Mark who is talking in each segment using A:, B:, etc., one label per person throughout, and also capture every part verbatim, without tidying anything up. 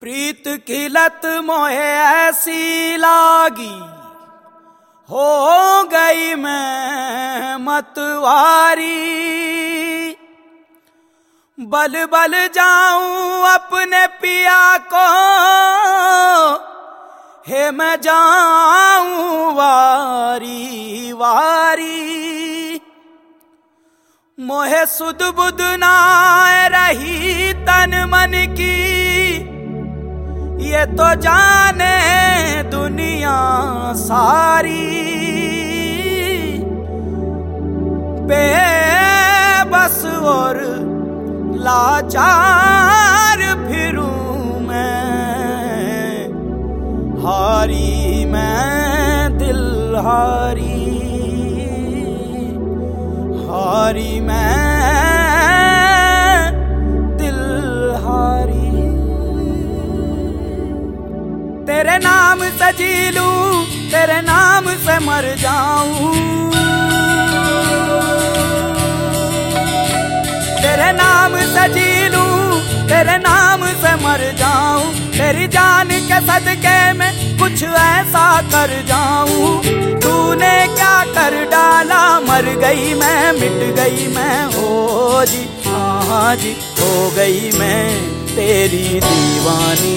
A: प्रीत की लत मोहे ऐसी लागी, हो गई मैं मतवारी। बल बल जाऊं अपने पिया को, हे मैं जाऊं वारी वारी। मोहे सुध बुध ना रही तन मन की, ये तो जाने दुनिया सारी। बेबस और लाचार फिरूं मैं, हारी मैं दिल हारी, हारी मैं दिल हारी। तेरे नाम से जी लूं, तेरे नाम से मर जाऊं, तेरे नाम से जी लूं, तेरे नाम से मर जाऊं। तेरी जान के सदके में कुछ ऐसा कर जाऊं। तूने क्या कर डाला, मर गई मैं, मिट गई मैं, हो जी हाँ जी हो गई मैं तेरी दीवानी,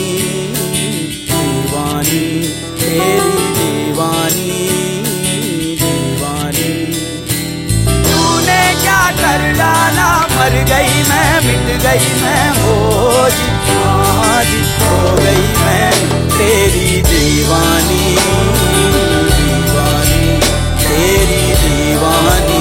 A: दीवानी तेरी दीवानी, दीवानी। तूने क्या कर डाला, मर गई मैं, मिट गई मैं, हो जी हाँ जी हो गई मैं तेरी दीवानी, दीवानी तेरी दीवानी,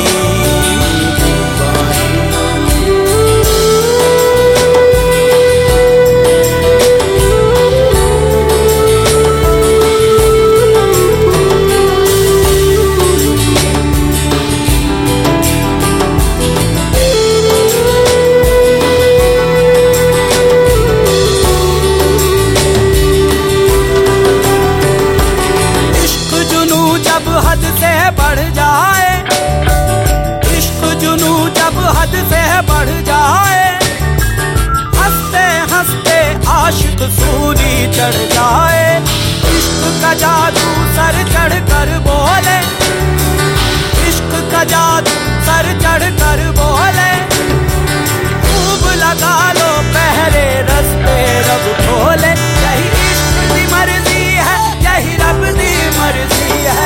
A: हद से बढ़ जाए, इश्क जुनू जब हद से बढ़ जाए, हंसते हंसते आशिक सूली चढ़ जाए। इश्क का जादू सर चढ़ कर बोले, इश्क का जादू सर चढ़ कर बोले। खूब लगा लो पहरे रस्ते रब खोले, यही इश्क की मर्जी है, यही रब दी मर्जी है।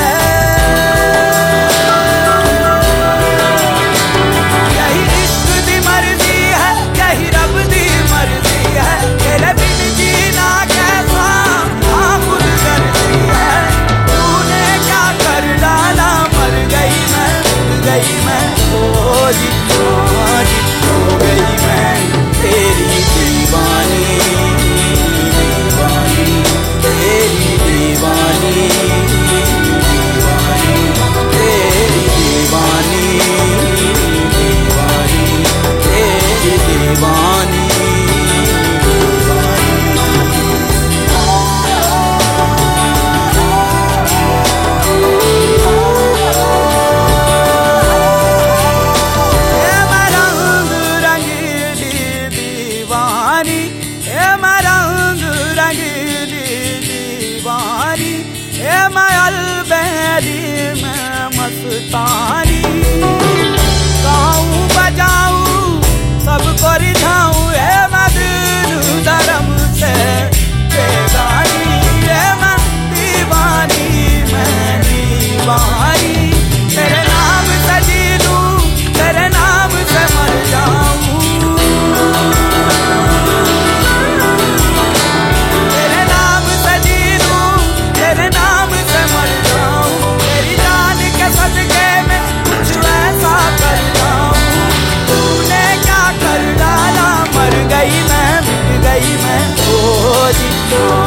A: मस्तानी गाऊं बजाऊं सबको रिझाऊं, ए मैं दिल धर्म से बेगानी, ए मैं दीवानी, मैं दीवानी। तेरे नाम से जी लूं, तेरे नाम से मर जाऊं, तेरे नाम से जी लूं, तेरे नाम से मर जाऊं। तेरी जान के सदके में कुछ ऐसा कर जाऊं। तूने क्या कर डाला, मर गई मैं, मिट गई मैं, ओ जी।